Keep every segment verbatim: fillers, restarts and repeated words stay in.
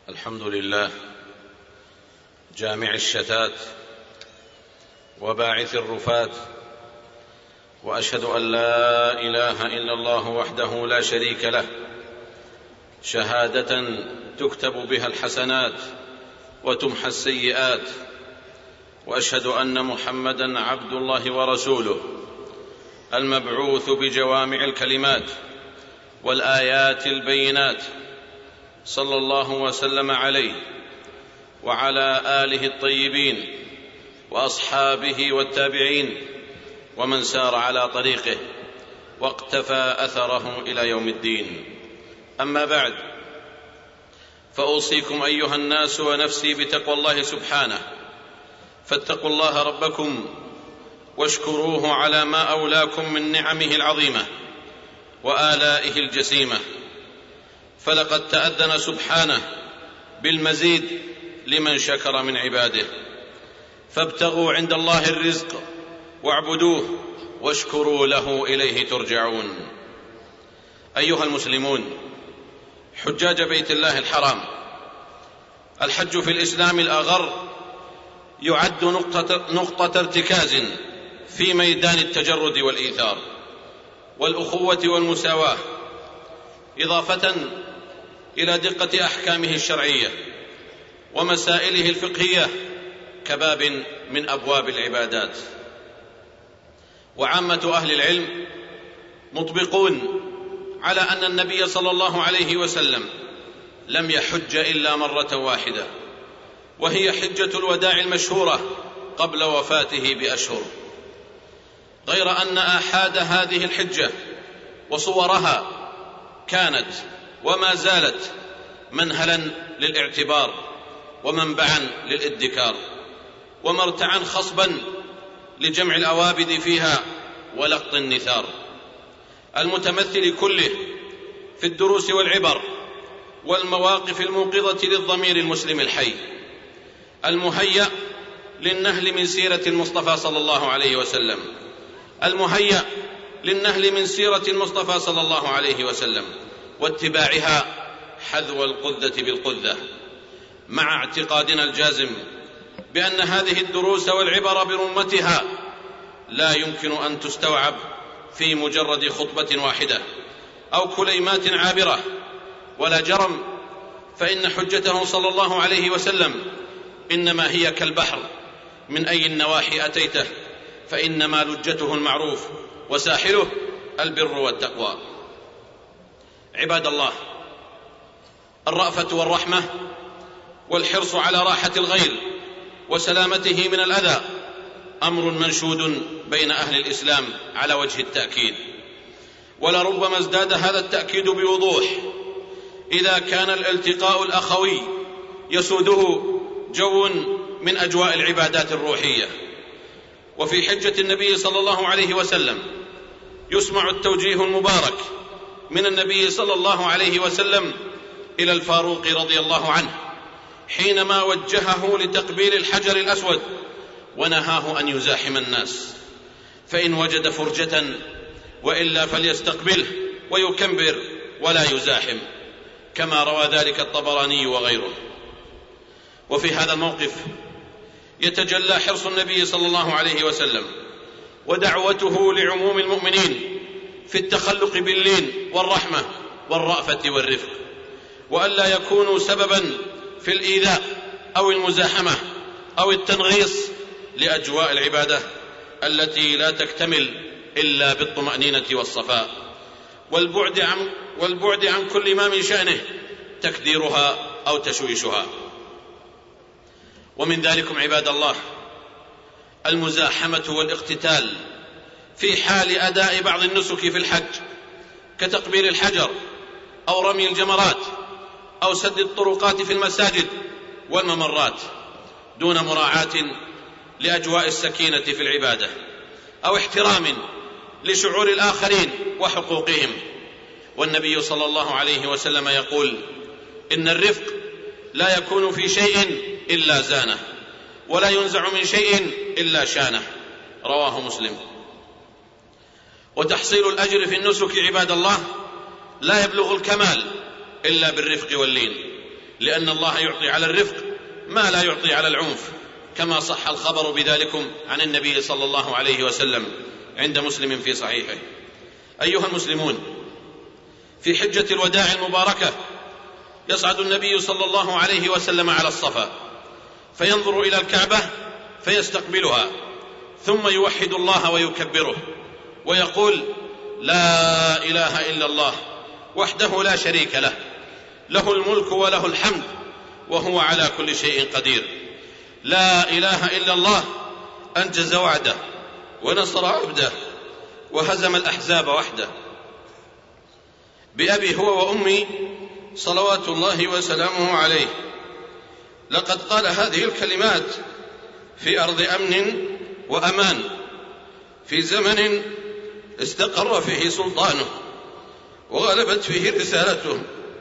الحمد لله جامع الشتات وباعث الرفات، وأشهد أن لا إله إلا الله وحده لا شريك له شهادة تكتب بها الحسنات وتمحى السيئات، وأشهد أن محمدًا عبد الله ورسوله المبعوث بجوامع الكلمات والآيات البينات، صلى الله وسلم عليه وعلى آله الطيبين وأصحابه والتابعين ومن سار على طريقه واقتفى أثره إلى يوم الدين. أما بعد، فأوصيكم أيها الناس ونفسي بتقوى الله سبحانه، فاتقوا الله ربكم واشكروه على ما أولاكم من نعمه العظيمة وآلائه الجسيمة، فلقد تأذن سبحانه بالمزيد لمن شكر من عباده، فابتغوا عند الله الرزق واعبدوه واشكروا له إليه ترجعون. أيها المسلمون، حجاج بيت الله الحرام، الحج في الإسلام الأغر يعد نقطة, نقطة ارتكاز في ميدان التجرد والإيثار والأخوة والمساواة، إضافة إلى دقة أحكامه الشرعية ومسائله الفقهية كباب من أبواب العبادات. وعامة أهل العلم مطبقون على أن النبي صلى الله عليه وسلم لم يحج إلا مرة واحدة، وهي حجة الوداع المشهورة قبل وفاته بأشهر، غير أن آحاد هذه الحجة وصورها كانت وما زالت منهلا للاعتبار ومنبعا للادكار ومرتعا خصبا لجمع الأوابد فيها ولقط النثار، المتمثل كله في الدروس والعبر والمواقف الموقظة للضمير المسلم الحي، المهيأ للنهل من سيرة المصطفى صلى الله عليه وسلم المهيأ للنهل من سيرة المصطفى صلى الله عليه وسلم واتباعها حذو القذة بالقذة، مع اعتقادنا الجازم بأن هذه الدروس والعبر برمتها لا يمكن أن تستوعب في مجرد خطبة واحدة أو كليمات عابرة، ولا جرم فإن حجته صلى الله عليه وسلم إنما هي كالبحر، من أي النواحي أتيته فإنما لجته المعروف وساحله البر والتقوى. عباد الله، الرأفة والرحمة والحرص على راحة الغير وسلامته من الأذى أمر منشود بين أهل الإسلام على وجه التأكيد، ولربما ازداد هذا التأكيد بوضوح إذا كان الالتقاء الأخوي يسوده جو من أجواء العبادات الروحية. وفي حجة النبي صلى الله عليه وسلم يسمع التوجيه المبارك من النبي صلى الله عليه وسلم إلى الفاروق رضي الله عنه حينما وجهه لتقبيل الحجر الأسود ونهاه أن يزاحم الناس، فإن وجد فرجة وإلا فليستقبله ويكبر ولا يزاحم، كما روى ذلك الطبراني وغيره. وفي هذا الموقف يتجلى حرص النبي صلى الله عليه وسلم ودعوته لعموم المؤمنين في التخلق باللين والرحمة والرأفة والرفق، وألا يكونوا سببا في الإيذاء أو المزاحمة أو التنغيص لأجواء العبادة التي لا تكتمل إلا بالطمأنينة والصفاء والبعد عن, والبعد عن كل ما من شأنه تكديرها أو تشويشها. ومن ذلكم عباد الله المزاحمة والاقتتال في حال أداء بعض النسك في الحج، كتقبيل الحجر أو رمي الجمرات أو سد الطرقات في المساجد والممرات، دون مراعاة لأجواء السكينة في العبادة أو احترام لشعور الآخرين وحقوقهم. والنبي صلى الله عليه وسلم يقول: إن الرفق لا يكون في شيء إلا زانه، ولا ينزع من شيء إلا شانه، رواه مسلم. وتحصيل الأجر في النسك عباد الله لا يبلغ الكمال إلا بالرفق واللين، لأن الله يعطي على الرفق ما لا يعطي على العنف، كما صح الخبر بذلكم عن النبي صلى الله عليه وسلم عند مسلم في صحيحه. أيها المسلمون، في حجة الوداع المباركة يصعد النبي صلى الله عليه وسلم على الصفا فينظر إلى الكعبة فيستقبلها، ثم يوحد الله ويكبره ويقول: لا إله إلا الله وحده لا شريك له، له الملك وله الحمد وهو على كل شيء قدير. لا إله إلا الله أنجز وعده ونصر عبده وهزم الأحزاب وحده. بأبي هو وأمي صلوات الله وسلامه عليه، لقد قال هذه الكلمات في أرض أمن وأمان، في زمن استقر فيه سلطانه وغلبت فيه رسالته،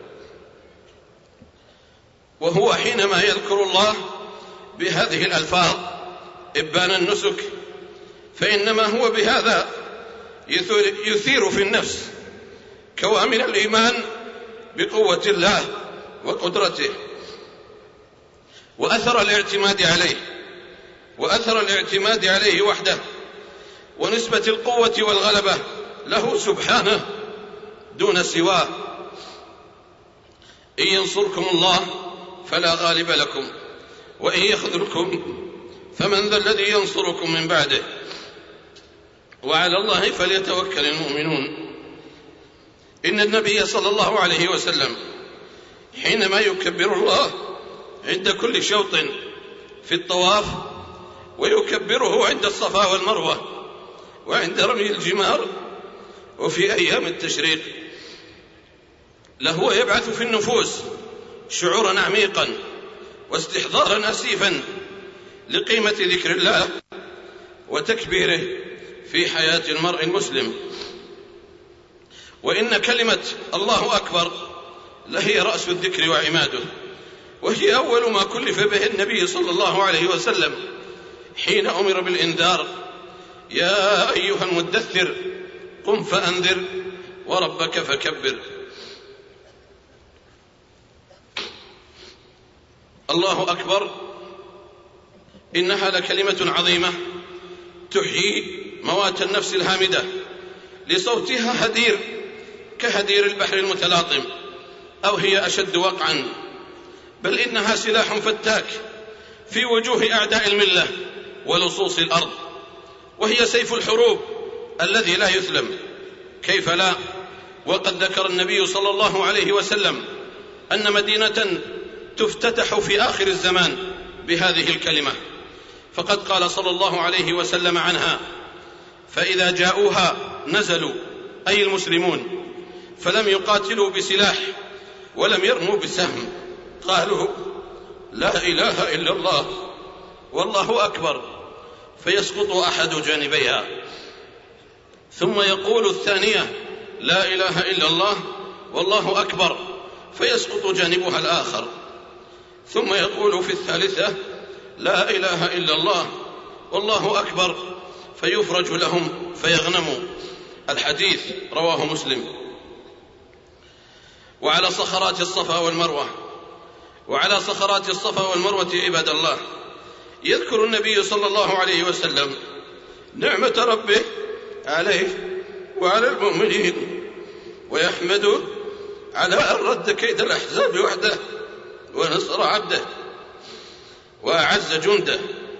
وهو حينما يذكر الله بهذه الألفاظ إبان النسك فإنما هو بهذا يثير في النفس كوامن الإيمان بقوة الله وقدرته وأثر الاعتماد عليه وأثر الاعتماد عليه وحده، ونسبة القوة والغلبة له سبحانه دون سواه. إن ينصركم الله فلا غالب لكم وإن يخذلكم فمن ذا الذي ينصركم من بعده وعلى الله فليتوكل المؤمنون. إن النبي صلى الله عليه وسلم حينما يكبر الله عند كل شوط في الطواف ويكبره عند الصفا والمروة وعند رمي الجمار وفي أيام التشريق لهو يبعث في النفوس شعورا عميقا واستحضارا أسيفا لقيمة ذكر الله وتكبيره في حياة المرء المسلم. وإن كلمة الله أكبر لهي رأس الذكر وعماده، وهي أول ما كلف به النبي صلى الله عليه وسلم حين أمر بالإنذار: يا أيها المدثر قم فأنذر وربك فكبر. الله أكبر إنها لكلمة عظيمة تحيي موات النفس الهامدة، لصوتها هدير كهدير البحر المتلاطم، أو هي أشد وقعا، بل إنها سلاح فتاك في وجوه أعداء الملة ولصوص الأرض، وهي سيف الحروب الذي لا يثلم. كيف لا، وقد ذكر النبي صلى الله عليه وسلم أن مدينة تفتتح في آخر الزمان بهذه الكلمة، فقد قال صلى الله عليه وسلم عنها: فإذا جاءوها نزلوا، أي المسلمون، فلم يقاتلوا بسلاح ولم يرموا بسهم، قالوا: لا إله إلا الله والله أكبر، فيسقط أحد جانبيها، ثم يقول الثانية: لا إله إلا الله والله أكبر، فيسقط جانبها الآخر، ثم يقول في الثالثة: لا إله إلا الله والله أكبر، فيفرج لهم فيغنموا. الحديث رواه مسلم. وعلى صخرات الصفا والمروة وعلى صخرات الصفا والمروة عباد الله يذكر النبي صلى الله عليه وسلم نعمة ربه عليه وعلى المؤمنين، ويحمده على أن رد كيد الأحزاب وحده ونصر عبده وأعز جنده،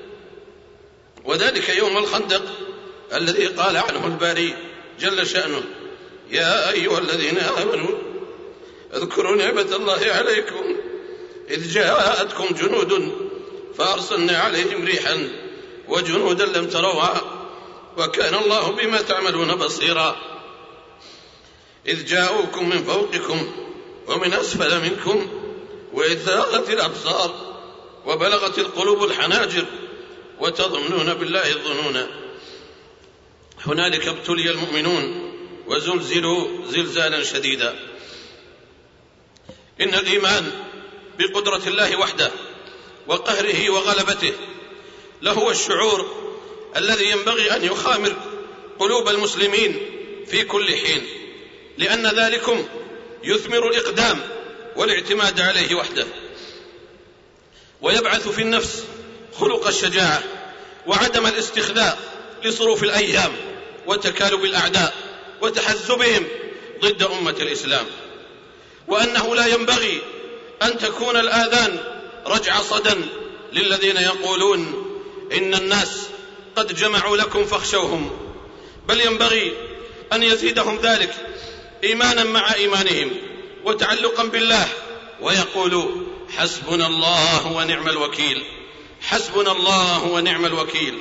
وذلك يوم الخندق الذي قال عنه الباري جل شأنه: يا أيها الذين آمنوا اذكروا نعمة الله عليكم إذ جاءتكم جنود فأرسلنا عليهم ريحا وجنودا لم تروها وكان الله بما تعملون بصيرا. إذ جاءوكم من فوقكم ومن أسفل منكم وإذ زاغت الأبصار وبلغت القلوب الحناجر وتظنون بالله الظنون. هنالك ابتلي المؤمنون وزلزلوا زلزالا شديدا. إن الإيمان بقدرة الله وحده وقهره وغلبته لهو الشعور الذي ينبغي أن يخامر قلوب المسلمين في كل حين، لأن ذلكم يثمر الإقدام والاعتماد عليه وحده. ويبعث في النفس خلق الشجاعة وعدم الاستخلاء لصروف الأيام وتكالب الأعداء وتحزبهم ضد أمة الإسلام، وأنه لا ينبغي أن تكون الآذان رجع صدى للذين يقولون إن الناس قد جمعوا لكم فاخشوهم، بل ينبغي أن يزيدهم ذلك إيمانا مع إيمانهم وتعلقا بالله، ويقولوا حسبنا الله ونعم الوكيل، حسبنا الله ونعم الوكيل.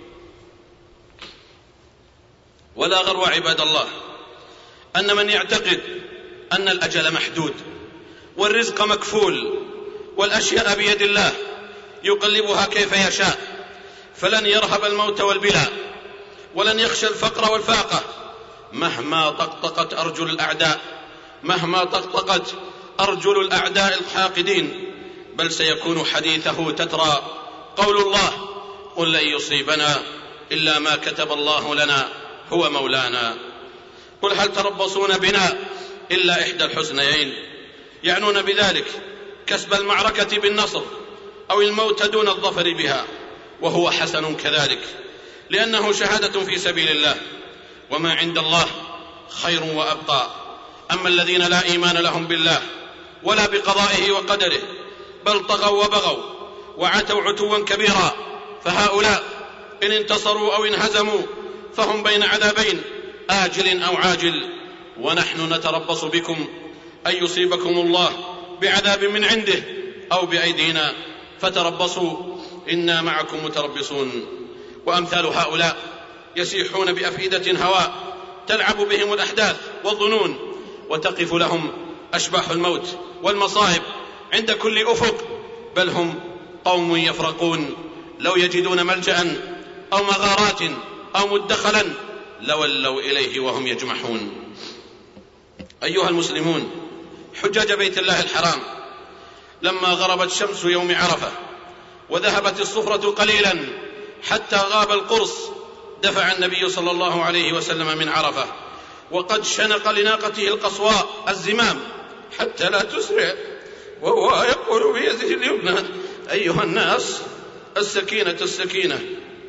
ولا غرو عباد الله أن من يعتقد أن الأجل محدود والرزق مكفول والأشياء بيد الله يقلبها كيف يشاء، فلن يرهب الموت والبلاء ولن يخشى الفقر والفاقة مهما طقطقت أرجل الأعداء مهما طقطقت أرجل الأعداء الحاقدين، بل سيكون حديثه تترى قول الله قل لن يصيبنا إلا ما كتب الله لنا هو مولانا. قل هل تربصون بنا إلا إحدى الحسنيين، يعنون بذلك كسب المعركة بالنصر أو الموت دون الظفر بها، وهو حسن كذلك لأنه شهادة في سبيل الله، وما عند الله خير وأبقى. أما الذين لا إيمان لهم بالله ولا بقضائه وقدره بل طغوا وبغوا وعتوا عتوا كبيرا، فهؤلاء إن انتصروا أو انهزموا فهم بين عذابين آجل أو عاجل، ونحن نتربص بكم أن يصيبكم الله بعذاب من عنده أو بأيدينا فتربصوا إنا معكم متربصون. وأمثال هؤلاء يسيحون بأفئدة هواء تلعب بهم الأحداث والظنون، وتقف لهم أشباح الموت والمصائب عند كل أفق، بل هم قوم يفرقون لو يجدون ملجأ أو مغارات أو مدخلا لولوا إليه وهم يجمحون. أيها المسلمون، حجاج بيت الله الحرام لما غربت شمس يوم عرفة وذهبت الصفرة قليلا حتى غاب القرص دفع النبي صلى الله عليه وسلم من عرفة وقد شنق لناقته القصواء الزمام حتى لا تسرع، وهو يقول بيده اليمنى أيها الناس السكينة السكينة.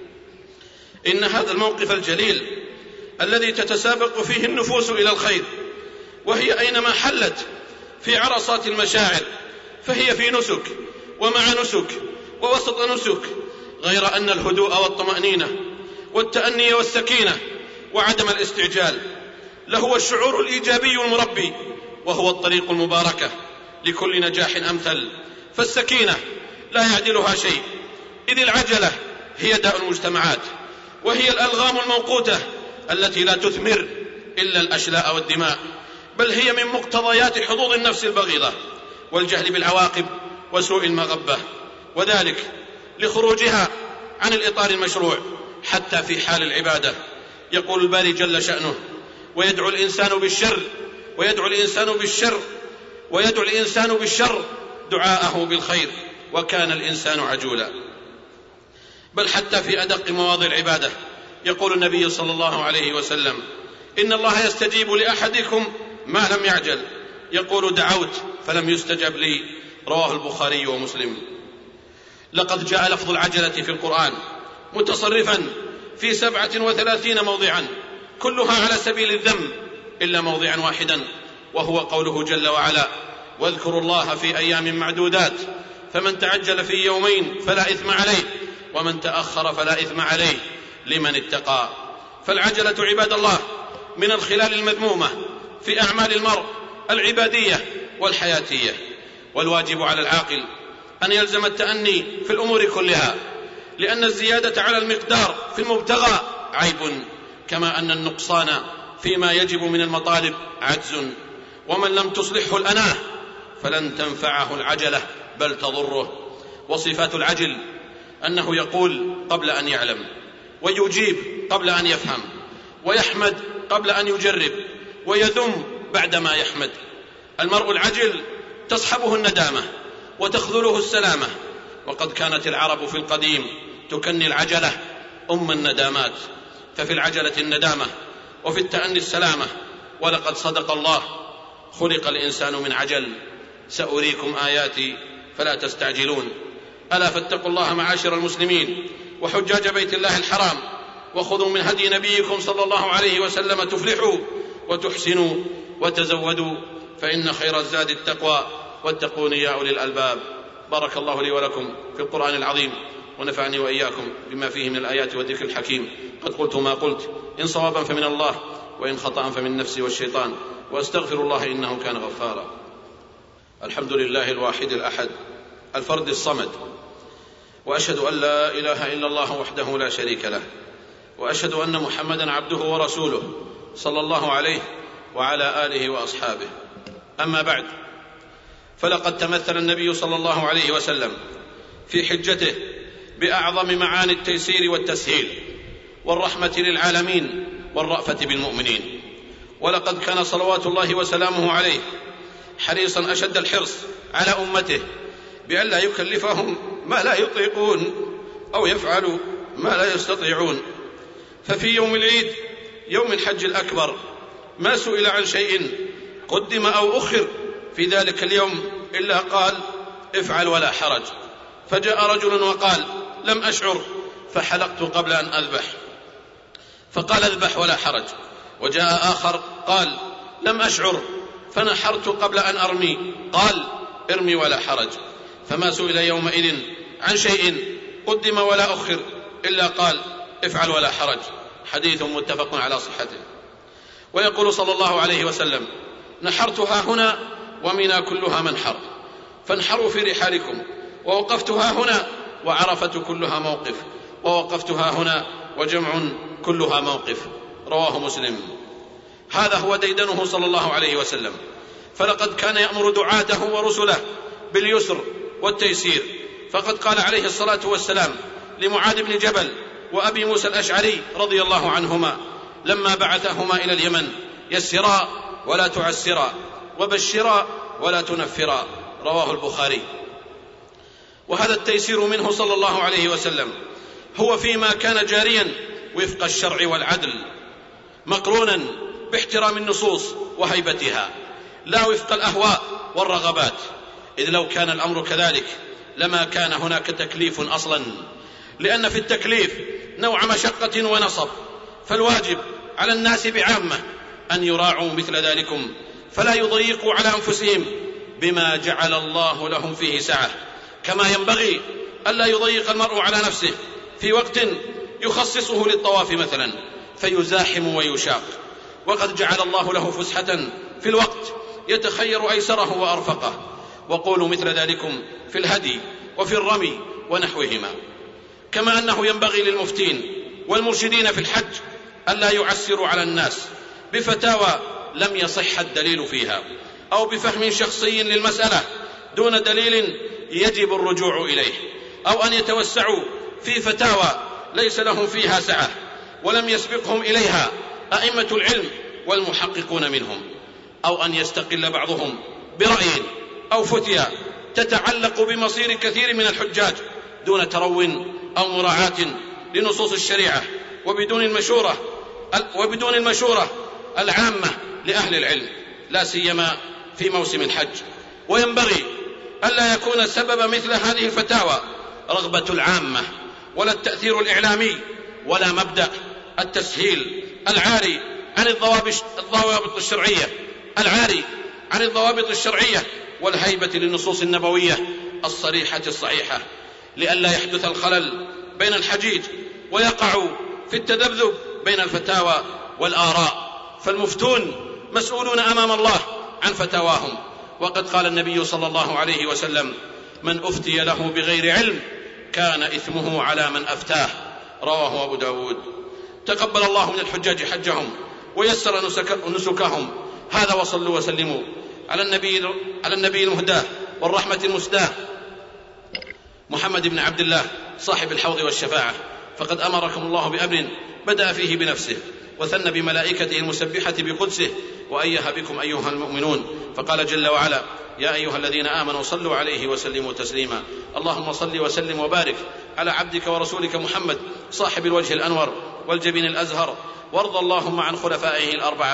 إن هذا الموقف الجليل الذي تتسابق فيه النفوس إلى الخير، وهي أينما حلت في عرصات المشاعر فهي في نسك ومع نسك ووسط نسك، غير أن الهدوء والطمأنينة والتأني والسكينة وعدم الاستعجال لهو الشعور الإيجابي المربي، وهو الطريق المباركة لكل نجاح أمثل. فالسكينة لا يعدلها شيء، إذ العجلة هي داء المجتمعات، وهي الألغام الموقوتة التي لا تثمر إلا الأشلاء والدماء، بل هي من مقتضيات حظوظ النفس البغيضة والجهل بالعواقب وسوء المغبة، وذلك لخروجها عن الإطار المشروع حتى في حال العبادة. يقول الباري جل شأنه ويدعو الإنسان بالشر ويدعو الإنسان بالشر ويدعو الإنسان بالشر دعاءه بالخير وكان الإنسان عجولا. بل حتى في أدق مواضع العبادة يقول النبي صلى الله عليه وسلم إن الله يستجيب لأحدكم ما لم يعجل، يقول دعوت فلم يستجب لي، رواه البخاري ومسلم. لقد جاء لفظ العجلة في القرآن متصرفا في سبعة وثلاثين موضعا كلها على سبيل الذم إلا موضعا واحدا، وهو قوله جل وعلا واذكروا الله في أيام معدودات فمن تعجل في يومين فلا إثم عليه ومن تأخر فلا إثم عليه لمن اتقى. فالعجلة عباد الله من الخلال المذمومة في أعمال المرء العبادية والحياتية، والواجب على العاقل أن يلزم التأني في الأمور كلها، لأن الزيادة على المقدار في المبتغى عيب، كما أن النقصان فيما يجب من المطالب عجز، ومن لم تصلحه الأناه فلن تنفعه العجلة بل تضره. وصفات العجل أنه يقول قبل أن يعلم، ويجيب قبل أن يفهم، ويحمد قبل أن يجرب، ويذم بعدما يحمد. المرء العجل تصحبه الندامة وتخذله السلامة، وقد كانت العرب في القديم تكني العجلة أم الندامات، ففي العجلة الندامة وفي التأني السلامة. ولقد صدق الله خلق الإنسان من عجل، سأريكم آياتي فلا تستعجلون. ألا فاتقوا الله معاشر المسلمين وحجاج بيت الله الحرام، وخذوا من هدي نبيكم صلى الله عليه وسلم تفلحوا وتحسنوا، وتزودوا فإن خير الزاد التقوى، واتقوني يا أولي الألباب. بارك الله لي ولكم في القرآن العظيم، ونفعني وإياكم بما فيه من الآيات والذكر الحكيم. قد قلت ما قلت، إن صوابا فمن الله، وإن خطأ فمن نفسي والشيطان، وأستغفر الله إنه كان غفارا. الحمد لله الواحد الأحد الفرد الصمد، وأشهد أن لا إله إلا الله وحده لا شريك له، وأشهد أن محمدا عبده ورسوله صلى الله عليه وعلى آله وأصحابه. أما بعد، فلقد تمثل النبي صلى الله عليه وسلم في حجته بأعظم معاني التيسير والتسهيل والرحمة للعالمين والرأفة بالمؤمنين، ولقد كان صلوات الله وسلامه عليه حريصا أشد الحرص على أمته بأن لا يكلفهم ما لا يطيقون أو يفعلوا ما لا يستطيعون. ففي يوم العيد يوم الحج الأكبر ما سئل عن شيء قدم أو أخر في ذلك اليوم إلا قال افعل ولا حرج. فجاء رجل وقال لم أشعر فحلقت قبل أن أذبح، فقال اذبح ولا حرج. وجاء آخر قال لم أشعر فنحرت قبل أن أرمي، قال ارمي ولا حرج. فما سئل يومئذ عن شيء قدم ولا أخر إلا قال افعل ولا حرج. حديث متفق على صحته. ويقول صلى الله عليه وسلم نحرتها هنا ومنى كلها منحر، فانحروا في رحالكم، ووقفتها هنا وعرفة كلها موقف، ووقفتها هنا وجمع كلها موقف. رواه مسلم. هذا هو ديدنه صلى الله عليه وسلم، فلقد كان يأمر دعاته ورسله باليسر والتيسير. فقد قال عليه الصلاة والسلام لمعاذ بن جبل وأبي موسى الأشعري رضي الله عنهما لما بعثهما إلى اليمن يسرا ولا تعسرا، وبشرا ولا تنفرا. رواه البخاري. وهذا التيسير منه صلى الله عليه وسلم هو فيما كان جاريا وفق الشرع والعدل، مقرونا باحترام النصوص وهيبتها، لا وفق الأهواء والرغبات، إذ لو كان الأمر كذلك لما كان هناك تكليف أصلا، لأن في التكليف نوع مشقة ونصب، فالواجب على الناس بعامة أن يراعوا مثل ذلكم، فلا يضيقوا على أنفسهم بما جعل الله لهم فيه سعة، كما ينبغي ألا يضيق المرء على نفسه في وقت يخصصه للطواف مثلا فيزاحم ويشاق، وقد جعل الله له فسحة في الوقت يتخير أيسره وأرفقه. وقولوا مثل ذلكم في الهدي وفي الرمي ونحوهما. كما أنه ينبغي للمفتين والمرشدين في الحج ألا يعسروا على الناس بفتاوى لم يصح الدليل فيها، أو بفهم شخصي للمسألة دون دليل يجب الرجوع إليه، أو أن يتوسعوا في فتاوى ليس لهم فيها سعة ولم يسبقهم إليها أئمة العلم والمحققون منهم، أو أن يستقل بعضهم برأي أو فتيا تتعلق بمصير كثير من الحجاج دون ترو أو مراعاة لنصوص الشريعة، وبدون المشورة وبدون المشورة العامة لأهل العلم، لا سيما في موسم الحج. وينبغي ألا يكون سبب مثل هذه الفتاوى رغبة العامة ولا التأثير الإعلامي، ولا مبدأ التسهيل العاري عن الضوابط الشرعية العاري عن الضوابط الشرعية والهيبة للنصوص النبوية الصريحة الصحيحة، لئلا يحدث الخلل بين الحجيج ويقعوا في التذبذب بين الفتاوى والآراء. فالمفتون مسؤولون أمام الله عن فتاواهم، وقد قال النبي صلى الله عليه وسلم من أفتي له بغير علم كان إثمه على من أفتاه. رواه أبو داود. تقبل الله من الحجاج حجهم ويسر نسكهم. هذا وصلوا وسلموا على النبي, على النبي المهداه والرحمة المسداه محمد بن عبد الله صاحب الحوض والشفاعة، فقد أمركم الله بأمر بدأ فيه بنفسه وثنى بملائكته المسبحة بقدسه وأيها بكم أيها المؤمنون، فقال جل وعلا يا أيها الذين آمنوا صلوا عليه وسلموا تسليما. اللهم صل وسلم وبارك على عبدك ورسولك محمد صاحب الوجه الأنور والجبين الأزهر، وارض اللهم عن خلفائه الأربعة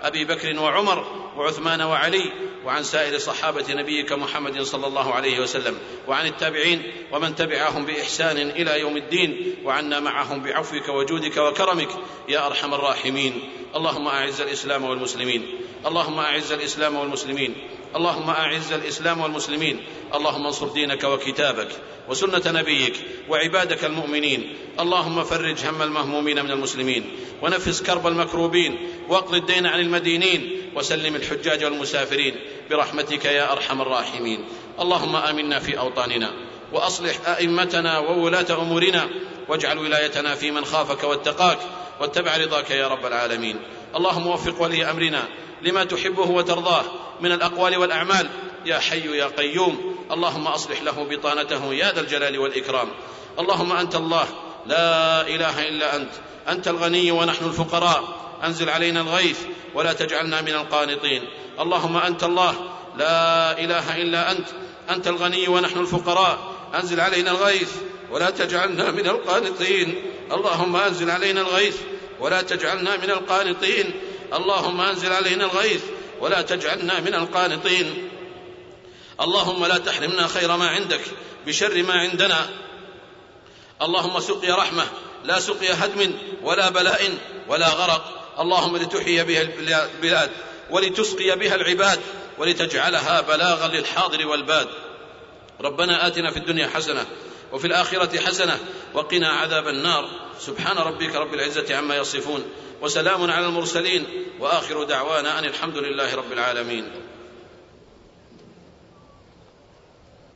أبي بكر وعمر وعثمان وعلي، وعن سائر صحابة نبيك محمد صلى الله عليه وسلم، وعن التابعين ومن تبعهم بإحسان إلى يوم الدين، وعنا معهم بعفوك وجودك وكرمك يا أرحم الراحمين. اللهم أعز الإسلام والمسلمين، اللهم أعز الإسلام والمسلمين، اللهم أعز الإسلام والمسلمين، اللهم انصر دينك وكتابك وسنة نبيك وعبادك المؤمنين. اللهم فرج هم المهمومين من المسلمين، ونفس كرب المكروبين، واقض الدين عن المدينين، وسلم الحجاج والمسافرين برحمتك يا أرحم الراحمين. اللهم آمنا في أوطاننا، وأصلح أئمتنا وولاة أمورنا، واجعل ولايتنا في من خافك واتقاك واتبع رضاك يا رب العالمين. اللهم وفق ولي أمرنا لما تحبه وترضاه من الأقوال والأعمال يا حي يا قيوم. اللهم أصلح له بطانته يا ذا الجلال والإكرام. اللهم أنت الله لا إله إلا أنت، أنت الغني ونحن الفقراء، أنزل علينا الغيث ولا تجعلنا من القانطين. اللهم أنت الله لا إله إلا أنت، أنت الغني ونحن الفقراء، أنزل علينا الغيث ولا تجعلنا من القانطين. اللهم أنزل علينا الغيث ولا تجعلنا من القانطين. اللهم أنزل علينا الغيث ولا تجعلنا من القانطين. اللهم لا تحرمنا خير ما عندك بشر ما عندنا. اللهم سقيا رحمة لا سقيا هدم ولا بلاء ولا غرق. اللهم لتحيي بها البلاد ولتسقي بها العباد ولتجعلها بلاغا للحاضر والباد. ربنا آتنا في الدنيا حسنة وفي الآخرة حسنة وقنا عذاب النار. سبحان ربك رب العزة عما يصفون، وسلام على المرسلين، وآخر دعوانا أن الحمد لله رب العالمين.